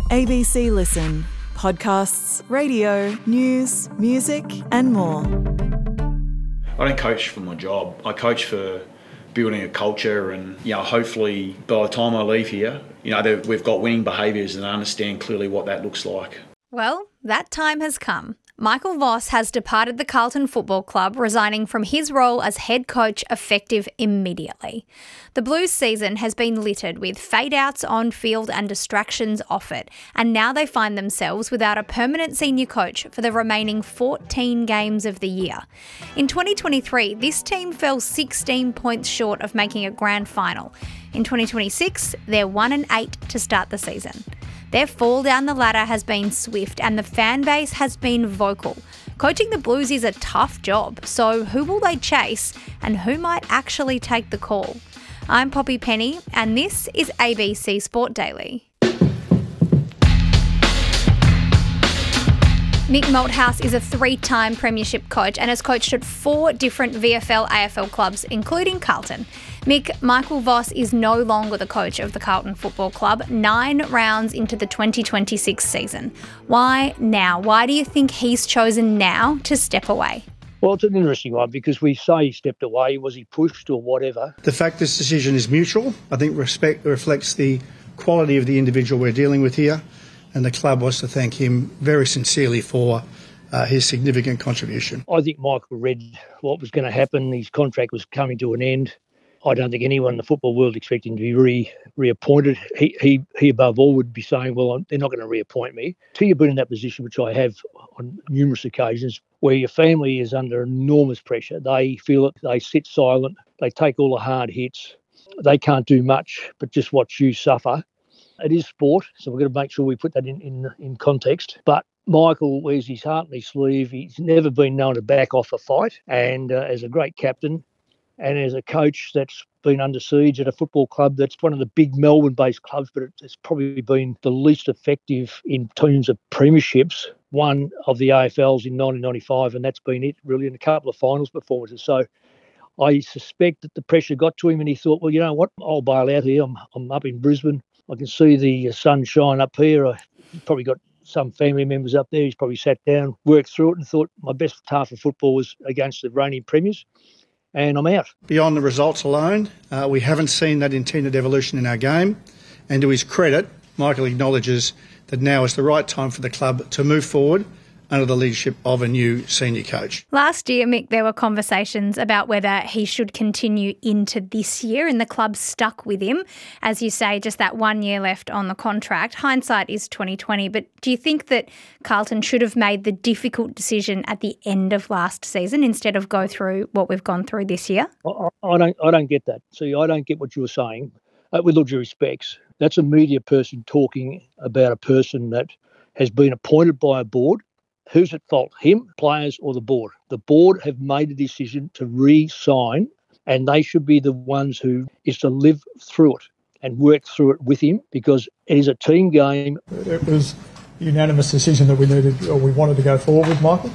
ABC Listen. Podcasts, radio, news, music and more. I don't coach for my job. I coach for building a culture and, hopefully by the time I leave here, we've got winning behaviours and I understand clearly what that looks like. Well, that time has come. Michael Voss has departed the Carlton Football Club, resigning from his role as head coach effective immediately. The Blues season has been littered with fade-outs on field and distractions off it, and now they find themselves without a permanent senior coach for the remaining 14 games of the year. In 2023, this team fell 16 points short of making a grand final. In 2026, they're 1-8 to start the season. Their fall down the ladder has been swift and the fan base has been vocal. Coaching the Blues is a tough job, so who will they chase and who might actually take the call? I'm Poppy Penny and this is ABC Sport Daily. Mick Malthouse is a 3-time premiership coach and has coached at 4 different VFL AFL clubs, including Carlton. Michael Voss is no longer the coach of the Carlton Football Club 9 rounds into the 2026 season. Why now? Why do you think he's chosen now to step away? Well, it's an interesting one because we say he stepped away. Was he pushed or whatever? The fact this decision is mutual, I think reflects the quality of the individual we're dealing with here. And the club wants to thank him very sincerely for his significant contribution. I think Michael read what was going to happen. His contract was coming to an end. I don't think anyone in the football world expected him to be reappointed. He above all would be saying, well, they're not going to reappoint me. Till you've been in that position, which I have on numerous occasions, where your family is under enormous pressure. They feel it, they sit silent, they take all the hard hits. They can't do much but just watch you suffer. It is sport, so we've got to make sure we put that in context. But Michael wears his heart on his sleeve. He's never been known to back off a fight. And as a great captain and as a coach that's been under siege at a football club that's one of the big Melbourne-based clubs, but it's probably been the least effective in terms of premierships, one of the AFLs in 1995, and that's been it really in a couple of finals performances. So I suspect that the pressure got to him and he thought, well, you know what, I'll bail out here. I'm up in Brisbane. I can see the sunshine up here. I've probably got some family members up there. He's probably sat down, worked through it and thought my best half of football was against the reigning premiers and I'm out. Beyond the results alone, we haven't seen that intended evolution in our game. And to his credit, Michael acknowledges that now is the right time for the club to move forward under the leadership of a new senior coach. Last year, Mick, there were conversations about whether he should continue into this year and the club stuck with him. As you say, just that 1 year left on the contract. Hindsight is 2020, but do you think that Carlton should have made the difficult decision at the end of last season instead of go through what we've gone through this year? I don't get that. See, I don't get what you were saying. With all due respects, that's a media person talking about a person that has been appointed by a board. Who's at fault, him, players or the board? The board have made a decision to re-sign and they should be the ones who is to live through it and work through it with him because it is a team game. It was a unanimous decision that we wanted to go forward with Michael.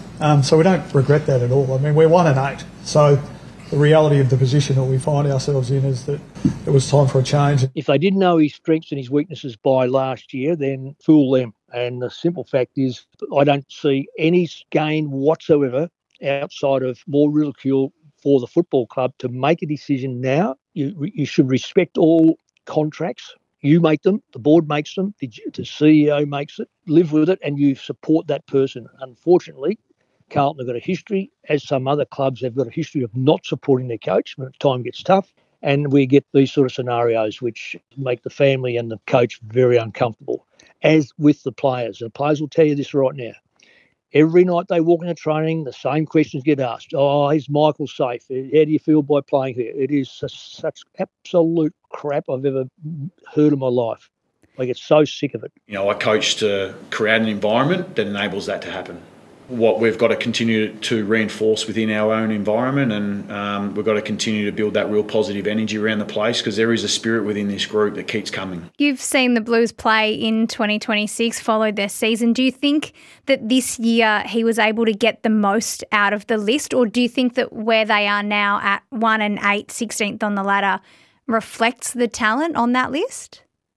So we don't regret that at all. I mean, we're 1-8. So the reality of the position that we find ourselves in is that it was time for a change. If they didn't know his strengths and his weaknesses by last year, then fool them. And the simple fact is I don't see any gain whatsoever outside of more ridicule for the football club to make a decision now. You should respect all contracts. You make them, the board makes them, the CEO makes it, live with it, and you support that person. Unfortunately, Carlton have got a history, as some other clubs have got a history of not supporting their coach when time gets tough. And we get these sort of scenarios which make the family and the coach very uncomfortable, as with the players. And the players will tell you this right now. Every night they walk into training, the same questions get asked. Oh, is Michael safe? How do you feel by playing here? It is such absolute crap I've ever heard in my life. I get so sick of it. I coach to create an environment that enables that to happen. What we've got to continue to reinforce within our own environment, and we've got to continue to build that real positive energy around the place because there is a spirit within this group that keeps coming. You've seen the Blues play in 2026, followed their season. Do you think that this year he was able to get the most out of the list, or do you think that where they are now at 1-8, 16th on the ladder, reflects the talent on that list?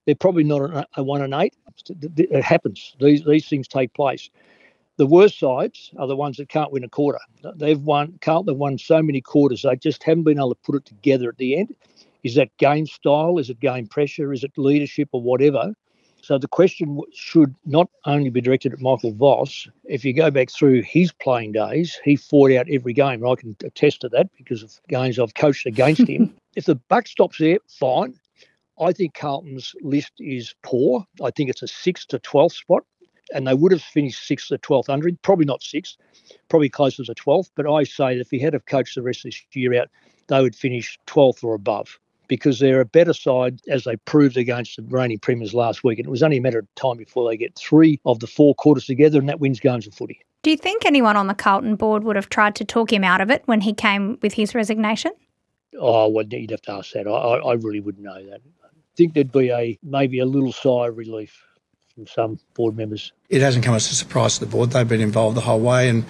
They're probably not a 1 and 8. It happens. These things take place. The worst sides are the ones that can't win a quarter. They've won so many quarters, they just haven't been able to put it together at the end. Is that game style? Is it game pressure? Is it leadership or whatever? So the question should not only be directed at Michael Voss. If you go back through his playing days, he fought out every game. I can attest to that because of games I've coached against him. If the buck stops there, fine. I think Carlton's list is poor. I think it's a 6th to 12th spot. And they would have finished 6th to 12th under him, probably not 6th, probably closer to 12th. But I say that if he had have coached the rest of this year out, they would finish 12th or above because they're a better side, as they proved against the reigning premiers last week. And it was only a matter of time before they get 3 of the 4 quarters together, and that wins games of footy. Do you think anyone on the Carlton board would have tried to talk him out of it when he came with his resignation? Oh, well, you'd have to ask that. I really wouldn't know that. I think there'd be maybe a little sigh of relief from some board members. It hasn't come as a surprise to the board. They've been involved the whole way, and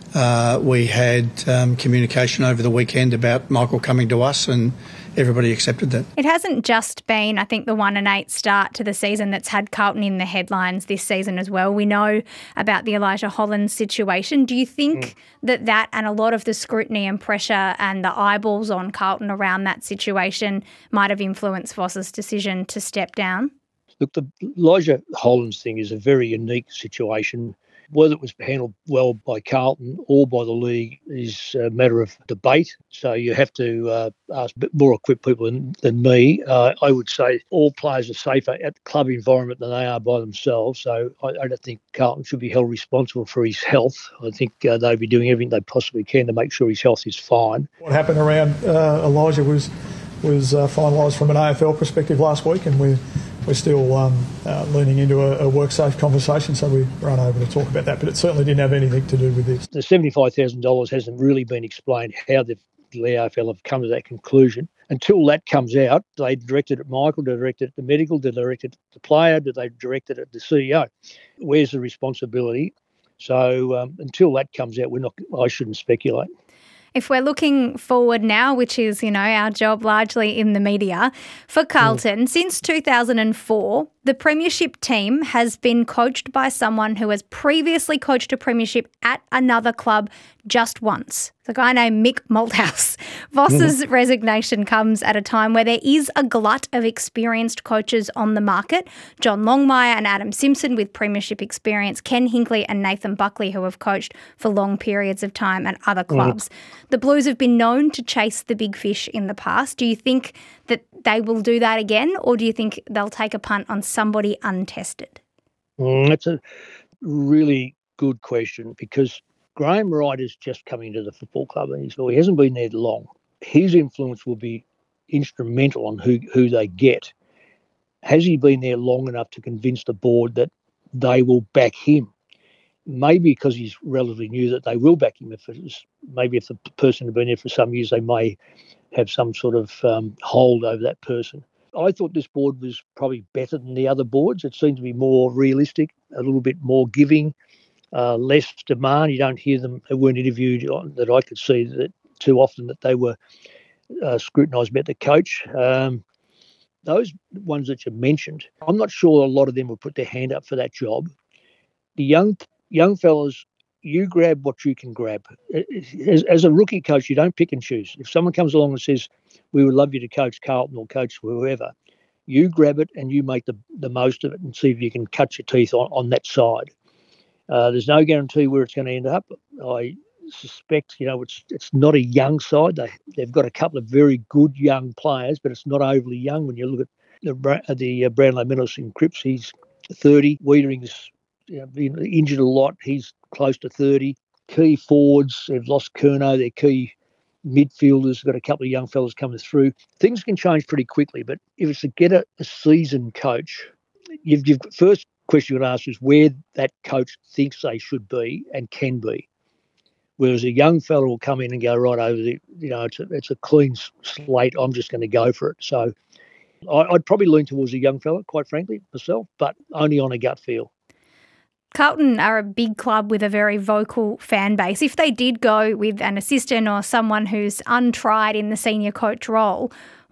we had communication over the weekend about Michael coming to us, and everybody accepted that. It hasn't just been, I think, the 1 and 8 start to the season that's had Carlton in the headlines this season as well. We know about the Elijah Hollands situation. Do you think that and a lot of the scrutiny and pressure and the eyeballs on Carlton around that situation might have influenced Voss's decision to step down? Look, the Elijah Hollands thing is a very unique situation. Whether it was handled well by Carlton or by the league is a matter of debate. So you have to ask a bit more equipped people than me. I would say all players are safer at the club environment than they are by themselves. So I don't think Carlton should be held responsible for his health. I think they'd be doing everything they possibly can to make sure his health is fine. What happened around Elijah was finalised from an AFL perspective last week, and we're still leaning into a work-safe conversation, so we were unable to talk about that. But it certainly didn't have anything to do with this. The $75,000 hasn't really been explained how the AFL have come to that conclusion. Until that comes out, they directed at Michael, they directed at the medical, they directed at the player, did they directed at the CEO? Where's the responsibility? So until that comes out, I shouldn't speculate. If we're looking forward now, which is, our job largely in the media, for Carlton, since 2004, the Premiership team has been coached by someone who has previously coached a Premiership at another club just once. It's a guy named Mick Malthouse. Voss's resignation comes at a time where there is a glut of experienced coaches on the market. John Longmire and Adam Simpson with Premiership experience, Ken Hinkley and Nathan Buckley, who have coached for long periods of time at other clubs. The Blues have been known to chase the big fish in the past. Do you think that they will do that again, or do you think they'll take a punt on somebody untested? That's a really good question, because Graham Wright is just coming to the football club, and he hasn't been there long. His influence will be instrumental on who they get. Has he been there long enough to convince the board that they will back him? Maybe because he's relatively new that they will back him. If the person had been there for some years, they may have some sort of hold over that person. I thought this board was probably better than the other boards. It seemed to be more realistic, a little bit more giving, less demand. You don't hear them, they weren't interviewed that I could see that too often that they were scrutinised about the coach. Those ones that you mentioned, I'm not sure a lot of them will put their hand up for that job. The young fellas, you grab what you can grab. As a rookie coach, you don't pick and choose. If someone comes along and says, we would love you to coach Carlton or coach whoever, you grab it and you make the most of it and see if you can cut your teeth on that side. There's no guarantee where it's going to end up. I suspect, it's not a young side. They've got a couple of very good young players, but it's not overly young. When you look at the Brownlow medalist in Cripps, he's 30. Weitering's been injured a lot. He's close to 30. Key forwards, they've lost Curnow. Their key midfielders, got a couple of young fellas coming through. Things can change pretty quickly, but if it's to get a seasoned coach, you've first question you would ask is where that coach thinks they should be and can be. Whereas a young fella will come in and go right over it's a clean slate. I'm just going to go for it. So I'd probably lean towards a young fella, quite frankly, myself, but only on a gut feel. Carlton are a big club with a very vocal fan base. If they did go with an assistant or someone who's untried in the senior coach role,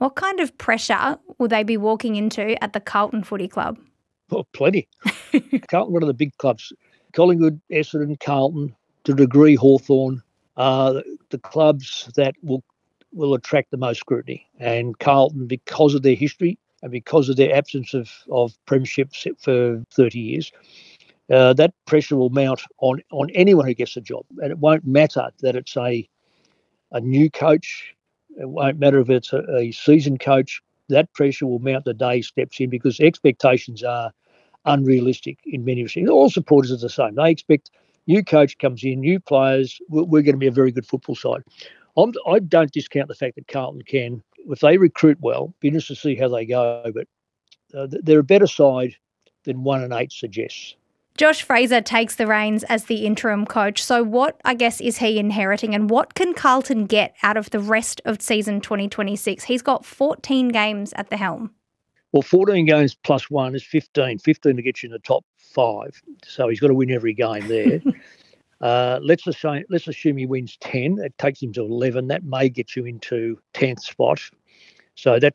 What kind of pressure will they be walking into at the Carlton Footy Club? Well, plenty. Carlton, one of the big clubs. Collingwood, Essendon, Carlton, to a degree Hawthorn, are the clubs that will attract the most scrutiny. And Carlton, because of their history and because of their absence of premierships for 30 years, that pressure will mount on anyone who gets a job. And it won't matter that it's a new coach. It won't matter if it's a seasoned coach. That pressure will mount the day he steps in, because expectations are unrealistic in many respects. All supporters are the same. They expect new coach comes in, new players, we're going to be a very good football side. I don't discount the fact that Carlton can, if they recruit well, be interested to see how they go, but they're a better side than 1-8 suggests. Josh Fraser takes the reins as the interim coach. So what, I guess, is he inheriting, and what can Carlton get out of the rest of season 2026? He's got 14 games at the helm. Well, 14 games plus 1 is 15. 15 to get you in the top 5. So he's got to win every game there. Let's assume he wins 10. It takes him to 11. That may get you into 10th spot. So that's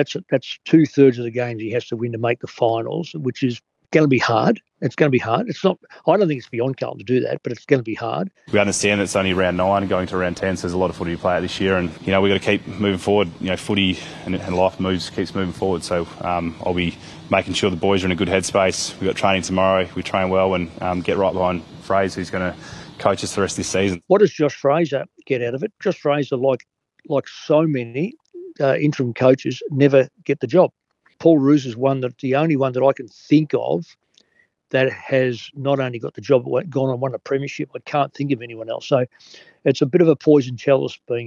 2/3 of the games he has to win to make the finals, which is going to be hard. It's going to be hard. It's not. I don't think it's beyond Carlton to do that, but it's going to be hard. We understand that it's only round 9 going to round 10, so there's a lot of footy to play out this year, and we've got to keep moving forward. Footy and life keeps moving forward. So I'll be making sure the boys are in a good headspace. We've got training tomorrow. We train well and get right behind Fraser, who's going to coach us the rest of this season. What does Josh Fraser get out of it? Josh Fraser, like so many interim coaches, never get the job. Paul Roos is the only one that I can think of that has not only got the job, but gone and won a premiership. I can't think of anyone else. So it's a bit of a poison chalice being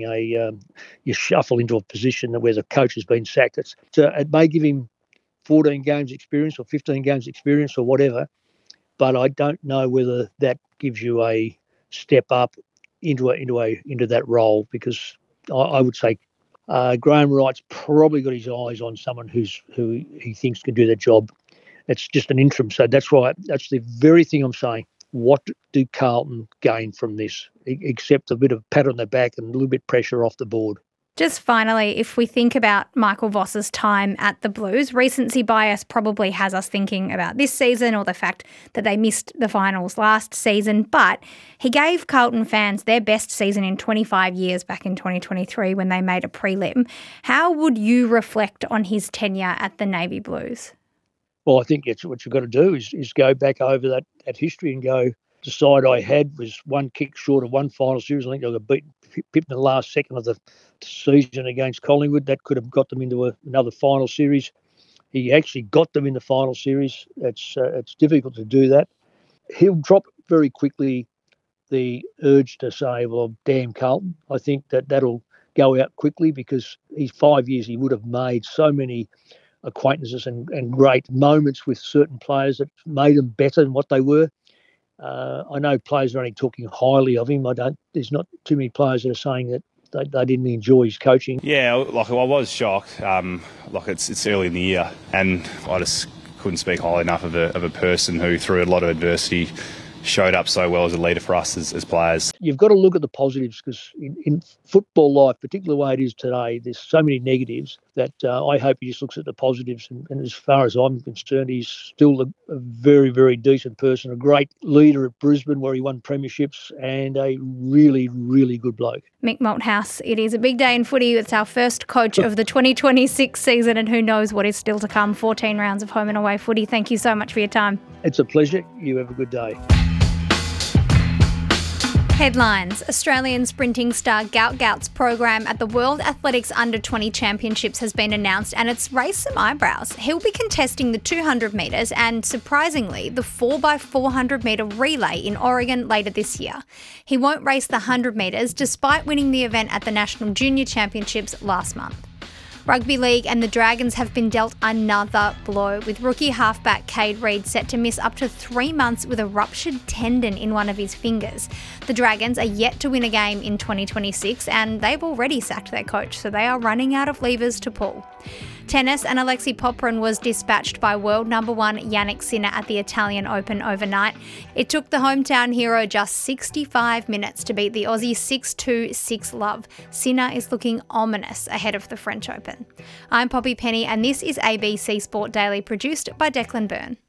you shuffle into a position where the coach has been sacked. It may give him 14 games experience or 15 games experience or whatever, but I don't know whether that gives you a step up into that role, because I would say Graham Wright's probably got his eyes on someone who he thinks can do that job. It's just an interim. So that's the very thing I'm saying. What do Carlton gain from this, except a bit of pat on the back and a little bit pressure off the board? Just finally, if we think about Michael Voss's time at the Blues, recency bias probably has us thinking about this season or the fact that they missed the finals last season, but he gave Carlton fans their best season in 25 years back in 2023 when they made a prelim. How would you reflect on his tenure at the Navy Blues? Well, I think it's what you've got to do is go back over that history and go, the side I had was one kick short of one final series. I think they got beaten Pitt in the last second of the season against Collingwood. That could have got them into another final series. He actually got them in the final series. It's difficult to do that. He'll drop very quickly the urge to say, well, damn Carlton. I think that'll go out quickly, because he's 5 years, he would have made so many acquaintances and great moments with certain players that made them better than what they were. I know players are only talking highly of him. There's not too many players that are saying that they didn't enjoy his coaching. Yeah, I was shocked. It's early in the year, and I just couldn't speak highly enough of a person who, through a lot of adversity, showed up so well as a leader for us as players. You've got to look at the positives, because in football life, particularly the way it is today, there's so many negatives that I hope he just looks at the positives. And as far as I'm concerned, he's still a very, very decent person, a great leader at Brisbane where he won premierships, and a really, really good bloke. Mick Malthouse, it is a big day in footy. It's our first coach of the 2026 season, and who knows what is still to come. 14 rounds of home and away footy. Thank you so much for your time. It's a pleasure. You have a good day. Headlines. Australian sprinting star Gout Gout's program at the World Athletics Under-20 Championships has been announced, and it's raised some eyebrows. He'll be contesting the 200 metres and, surprisingly, the 4x400 metre relay in Oregon later this year. He won't race the 100 metres despite winning the event at the National Junior Championships last month. Rugby League and the Dragons have been dealt another blow, with rookie halfback Cade Reed set to miss up to 3 months with a ruptured tendon in one of his fingers. The Dragons are yet to win a game in 2026, and they've already sacked their coach, so they are running out of levers to pull. Tennis, and Alexei Popyrin was dispatched by world number 1 Jannik Sinner at the Italian Open overnight. It took the hometown hero just 65 minutes to beat the Aussie 6-2, 6-love. Sinner is looking ominous ahead of the French Open. I'm Poppy Penny, and this is ABC Sport Daily, produced by Declan Byrne.